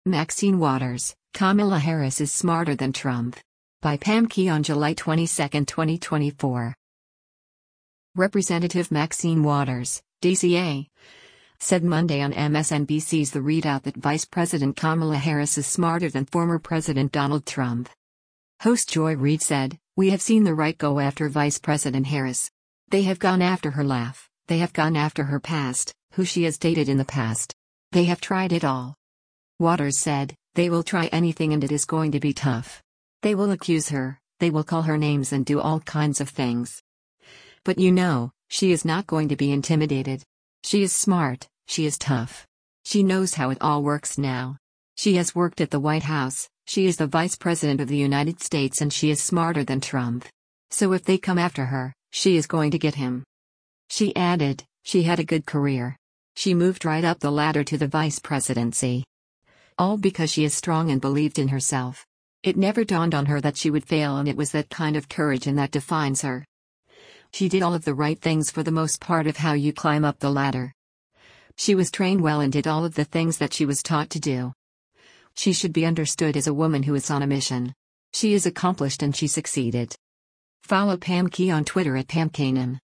Maxine Waters, Kamala Harris is smarter than Trump. By Pam Key on July 22, 2024. Representative Maxine Waters, DCA, said Monday on MSNBC's The Readout that Vice President Kamala Harris is smarter than former President Donald Trump. Host Joy Reid said, "We have seen the right go after Vice President Harris. They have gone after her laugh, they have gone after her past, who she has dated in the past. They have tried it all." Waters said, "They will try anything and it is going to be tough. They will accuse her, they will call her names and do all kinds of things. But she is not going to be intimidated. She is smart, she is tough. She knows how it all works now. She has worked at the White House, she is the Vice President of the United States and she is smarter than Trump. So if they come after her, she is going to get him." She added, "She had a good career. She moved right up the ladder to the vice presidency. All because she is strong and believed in herself. It never dawned on her that she would fail, and it was that kind of courage and that defines her. She did all of the right things for the most part of how you climb up the ladder. She was trained well and did all of the things that she was taught to do. She should be understood as a woman who is on a mission. She is accomplished and she succeeded." Follow Pam Key on Twitter at PamKanan.